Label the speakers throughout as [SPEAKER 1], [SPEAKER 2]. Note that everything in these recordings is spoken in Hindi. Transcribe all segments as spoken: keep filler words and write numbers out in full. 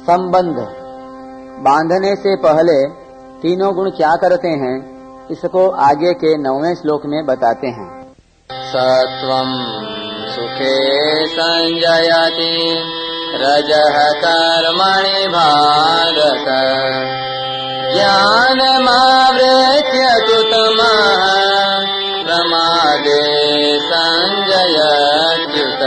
[SPEAKER 1] संबंध। बांधने से पहले तीनों गुण क्या करते हैं, इसको आगे के नौवें श्लोक में बताते हैं।
[SPEAKER 2] सत्वं सुखे संजयति रजः कर्मणि भारत ज्ञानमावृत्य तु तमः प्रमादे संजयत्युत।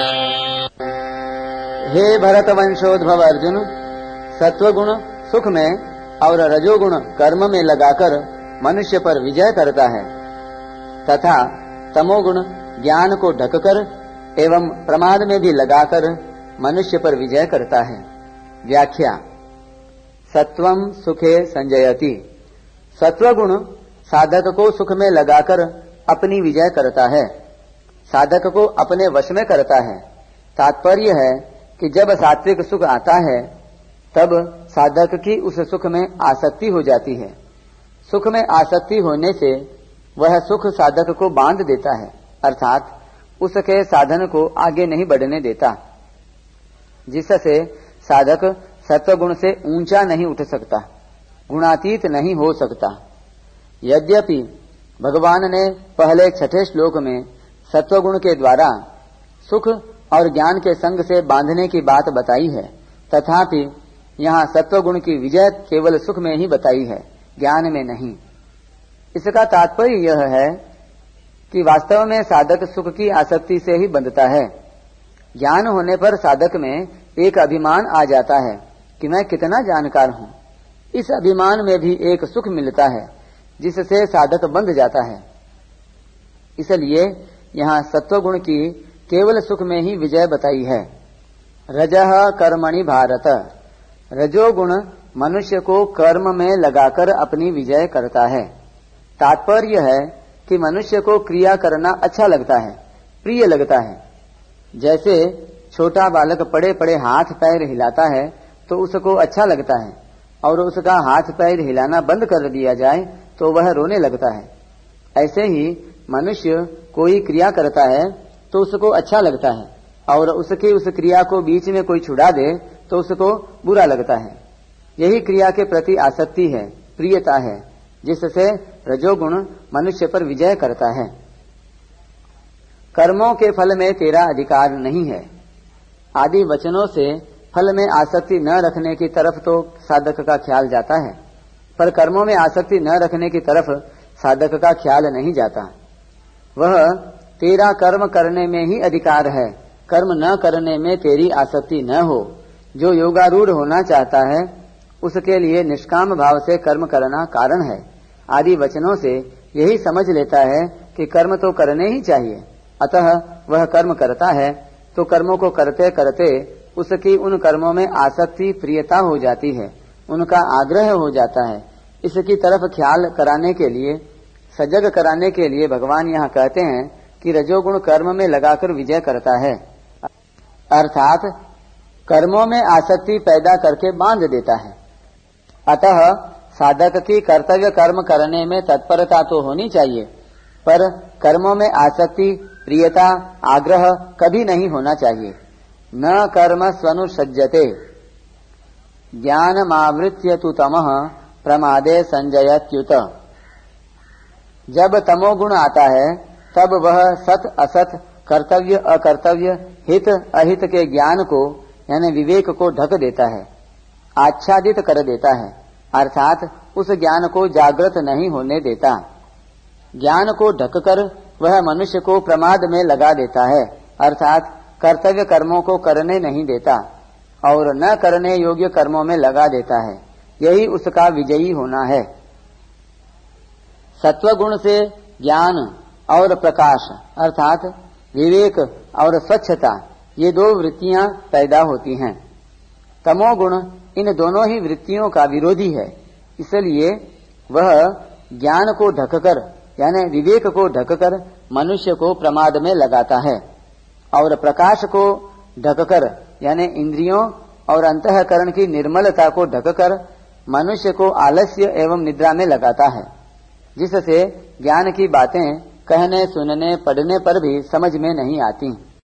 [SPEAKER 1] हे भरत वंशोद्भव अर्जुन, सत्वगुण सुख में और रजोगुण कर्म में लगाकर मनुष्य पर विजय करता है तथा तमोगुण ज्ञान को ढककर एवं प्रमाद में भी लगाकर मनुष्य पर विजय करता है। व्याख्या। सत्वम सुखे संजयति। सत्वगुण साधक को सुख में लगाकर अपनी विजय करता है, साधक को अपने वश में करता है। तात्पर्य है कि जब सात्विक सुख आता है तब साधक की उस सुख में आसक्ति हो जाती है। सुख में आसक्ति होने से वह सुख साधक को बांध देता है, अर्थात उसके साधन को आगे नहीं बढ़ने देता, जिससे साधक सत्वगुण से ऊंचा नहीं उठ सकता, गुणातीत नहीं हो सकता। यद्यपि भगवान ने पहले छठे श्लोक में सत्वगुण के द्वारा सुख और ज्ञान के संग से बांधने की बात बताई है, तथापि यहाँ सत्वगुण की विजय केवल सुख में ही बताई है, ज्ञान में नहीं। इसका तात्पर्य यह है कि वास्तव में साधक सुख की आसक्ति से ही बंधता है। ज्ञान होने पर साधक में एक अभिमान आ जाता है कि मैं कितना जानकार हूँ। इस अभिमान में भी एक सुख मिलता है जिससे साधक बंध जाता है। इसलिए यहाँ सत्वगुण की केवल सुख में ही विजय बताई है। रजः कर्मणि भारत। रजोगुण मनुष्य को कर्म में लगाकर अपनी विजय करता है। तात्पर्य है कि मनुष्य को क्रिया करना अच्छा लगता है, प्रिय लगता है। जैसे छोटा बालक पड़े पड़े हाथ पैर हिलाता है तो उसको अच्छा लगता है, और उसका हाथ पैर हिलाना बंद कर दिया जाए तो वह रोने लगता है। ऐसे ही मनुष्य कोई क्रिया करता है तो उसको अच्छा लगता है, और उसकी उस क्रिया को बीच में कोई छुड़ा दे तो उसको बुरा लगता है। यही क्रिया के प्रति आसक्ति है, प्रियता है, जिससे रजोगुण मनुष्य पर विजय करता है। कर्मों के फल में तेरा अधिकार नहीं है आदि वचनों से फल में आसक्ति न रखने की तरफ तो साधक का ख्याल जाता है, पर कर्मों में आसक्ति न रखने की तरफ साधक का ख्याल नहीं जाता। वह तेरा कर्म करने में ही अधिकार है, कर्म न करने में तेरी आसक्ति न हो। जो योगारूढ़ होना चाहता है उसके लिए निष्काम भाव से कर्म करना कारण है आदि वचनों से यही समझ लेता है कि कर्म तो करने ही चाहिए। अतः वह कर्म करता है तो कर्मों को करते करते उसकी उन कर्मों में आसक्ति प्रियता हो जाती है, उनका आग्रह हो जाता है। इसकी तरफ ख्याल कराने के लिए, सजग कराने के लिए भगवान यहाँ कहते हैं कि रजोगुण कर्म में लगाकर विजय करता है, अर्थात कर्मों में आसक्ति पैदा करके बांध देता है। अतः साधक की कर्तव्य कर्म करने में तत्परता तो होनी चाहिए, पर कर्मों में आसक्ति, प्रियता, आग्रह कभी नहीं होना चाहिए। न कर्म स्वनुसज्जते ज्ञानमावृत्य तु तमः प्रमादे संजयत्युत। जब तमोगुण आता है तब वह सत असत, कर्तव्य अकर्तव्य, हित अहित के ज्ञान को यानी विवेक को ढक देता है, आच्छादित कर देता है, अर्थात उस ज्ञान को जागृत नहीं होने देता। ज्ञान को ढककर वह मनुष्य को प्रमाद में लगा देता है, अर्थात कर्तव्य कर्मों को करने नहीं देता और न करने योग्य कर्मों में लगा देता है। यही उसका विजयी होना है। सत्वगुण से ज्ञान और प्रकाश अर्थात विवेक और स्वच्छता, ये दो वृत्तियां पैदा होती हैं। तमोगुण इन दोनों ही वृत्तियों का विरोधी है, इसलिए वह ज्ञान को ढककर यानी विवेक को ढककर मनुष्य को प्रमाद में लगाता है, और प्रकाश को ढककर यानी इंद्रियों और अंतःकरण की निर्मलता को ढककर मनुष्य को आलस्य एवं निद्रा में लगाता है, जिससे ज्ञान की बातें कहने सुनने पढ़ने पर भी समझ में नहीं आती।